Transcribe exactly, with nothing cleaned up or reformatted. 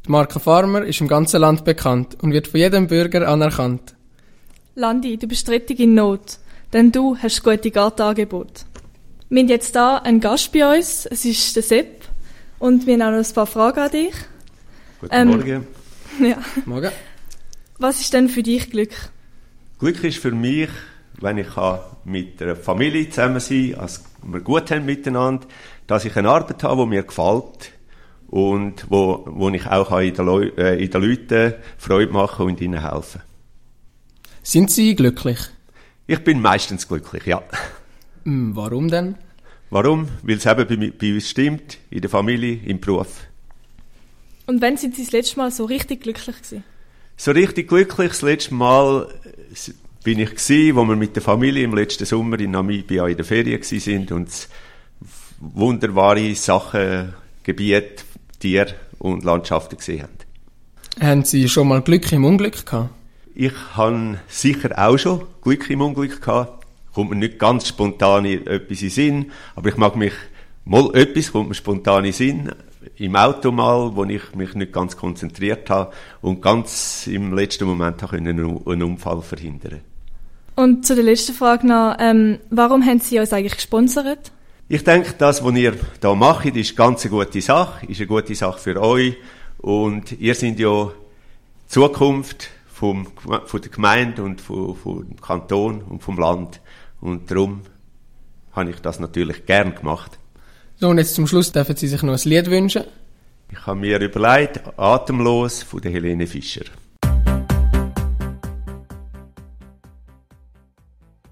Die Marke Farmer ist im ganzen Land bekannt und wird von jedem Bürger anerkannt. Landi, du bist richtig in Not, denn du hast gute Gartenangebote. Wir haben jetzt hier einen Gast bei uns, es ist der Sepp, und wir haben auch noch ein paar Fragen an dich. Guten ähm, Morgen. Ja. Morgen. Was ist denn für dich Glück? Glück ist für mich, wenn ich mit einer Familie zusammen sein kann, dass wir gut haben miteinander, dass ich eine Arbeit habe, die mir gefällt und wo, wo ich auch in den, Leu- äh, in den Leuten Freude machen und ihnen helfen. Sind Sie glücklich? Ich bin meistens glücklich, ja. Hm, warum denn? Warum? Weil es eben bei, bei uns stimmt, in der Familie, im Beruf. Und wann sind Sie das letzte Mal so richtig glücklich gewesen? So richtig glücklich, das letzte Mal bin ich gewesen, wo wir mit der Familie im letzten Sommer in Namibia in der Ferien gewesen sind und wunderbare Sachen, Gebiete, Tiere und Landschaften gesehen haben. Haben Sie schon mal Glück im Unglück gehabt? Ich habe sicher auch schon Glück im Unglück gehabt. Kommt mir nicht ganz spontan etwas in den Sinn, aber ich mag mich, mal etwas kommt mir spontan in den Sinn, im Auto mal, wo ich mich nicht ganz konzentriert habe und ganz im letzten Moment habe einen Unfall verhindern. Und zu der letzten Frage noch, ähm, warum haben Sie uns eigentlich gesponsert? Ich denke, das, was ihr hier macht, ist ganz eine gute Sache, ist eine gute Sache für euch und ihr seid ja die Zukunft vom, von der Gemeinde und vom, vom Kanton und vom Land und darum habe ich das natürlich gern gemacht. So, und jetzt zum Schluss dürfen Sie sich noch ein Lied wünschen. Ich habe mir überlegt, Atemlos von der Helene Fischer.